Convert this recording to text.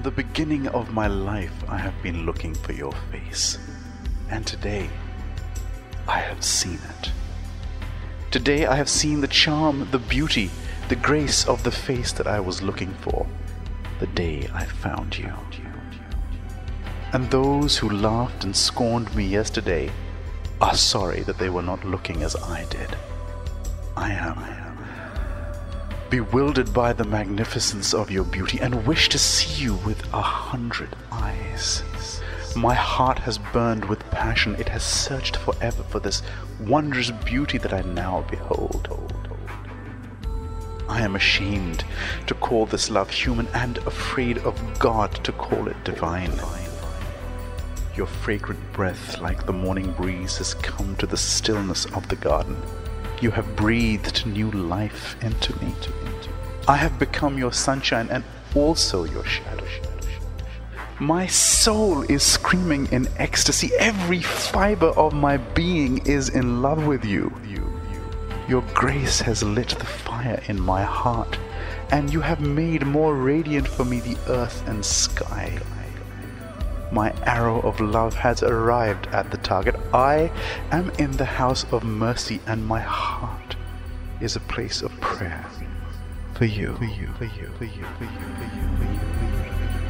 the beginning of my life, I have been looking for your face. And today, I have seen it. Today I have seen the charm, the beauty, the grace of the face that I was looking for the day I found you. And those who laughed and scorned me yesterday are sorry that they were not looking as I did. I am bewildered by the magnificence of your beauty and wish to see you with 100 eyes. My heart has burned with passion. It has searched forever for this wondrous beauty that I now behold. I am ashamed to call this love human and afraid of God to call it divine. Your fragrant breath, like the morning breeze, has come to the stillness of the garden. You have breathed new life into me. I have become your sunshine and also your shadow. My soul is screaming in ecstasy. Every fiber of my being is in love with you. Your grace has lit the fire in my heart, and you have made more radiant for me the earth and sky. My arrow of love has arrived at the target. I am in the house of mercy, and my heart is a place of prayer for you.